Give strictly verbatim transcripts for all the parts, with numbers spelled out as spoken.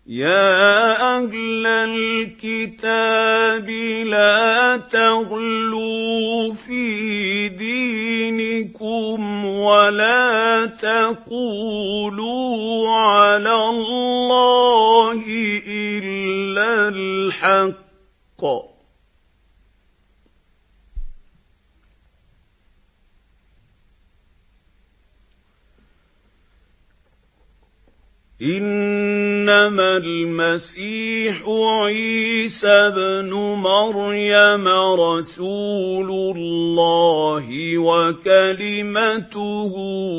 يَا أَهْلَ الْكِتَابِ لَا تَغْلُوا فِي دِينِكُمْ وَلَا تَقُولُوا عَلَى اللَّهِ إِلَّا الْحَقَّ ۚ إِنَّمَا الْمَسِيحُ عِيسَى ابْنُ مَرْيَمَ رَسُولُ اللَّهِ وَكَلِمَتُهُ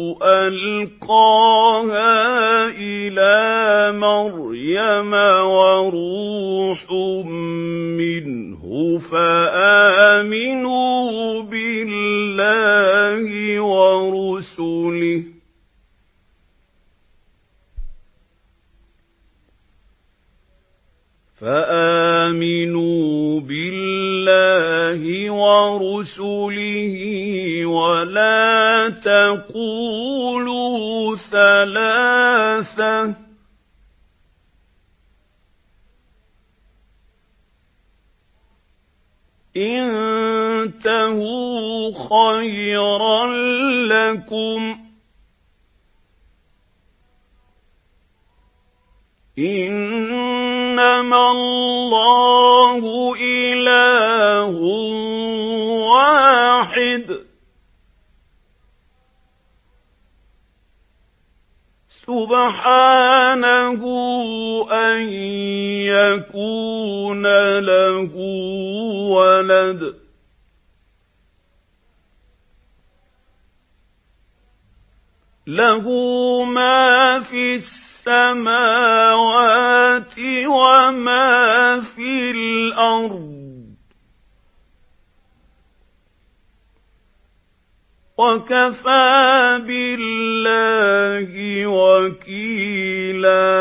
أَلْقَاهَا إِلَىٰ مَرْيَمَ وَرُوحٌ مِّنْهُ ۖ فَآمِنُوا بِاللَّهِ وَرُسُلِهِ فآمنوا بالله ورسله ولا تقولوا ثلاثة، انتهوا خيرا لكم، إنما الله إله واحد، سبحانه أن يكون له ولد، له ما في السماوات وما في الأرض، وكفى بالله وكيلا.